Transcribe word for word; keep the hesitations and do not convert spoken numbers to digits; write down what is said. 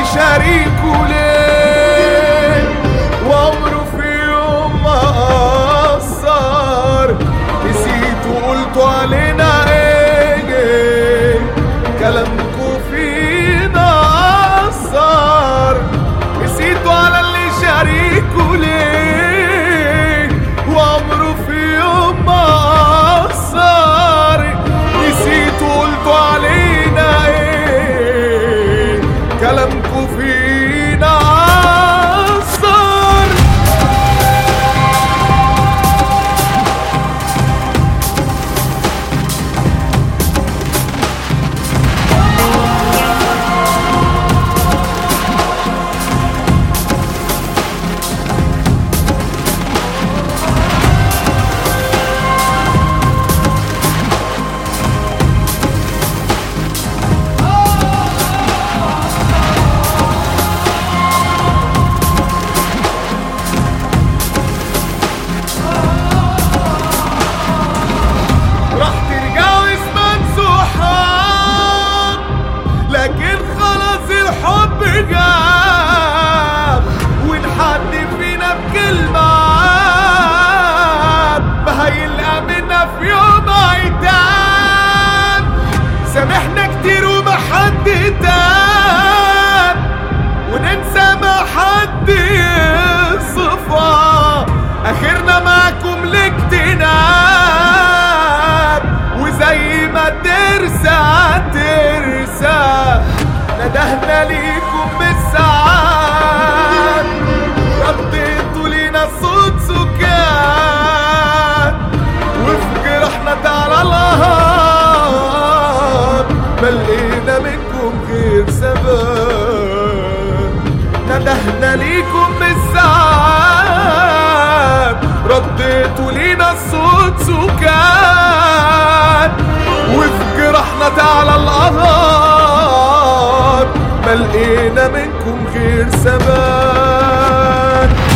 شريكه ليه، وعمره في يوم ما قصر. نسيت وقلتوا علينا ايه، كلامكوا فينا أثر. نسيتوا على اللي شريكه ليه، وعمره في يوم ما قصر. نسيتوا قلتوا علينا ايه، كلامكوا فينا أثر. لكن خلاص الحب جاب، وإن حد فينا بكلمة عاب ما هيلقى منا في يوم عتاب. سامحنا كتير وما حد تاب، وننسى ما حد يصفى. آخرنا معكم الاجتناب، وزي ما ترسى ترسى ندهنا ليكم بالساعات. رديتوا لينا صوت سكات، وفي جرحنا تعالى الهار ما لقينا منكم غير ثبات. ندهنا ليكم بالساعات، رديتوا لينا الصوت سكات، وفي جرحنا تعالى القهار ما لقينا منكم غير ثبات.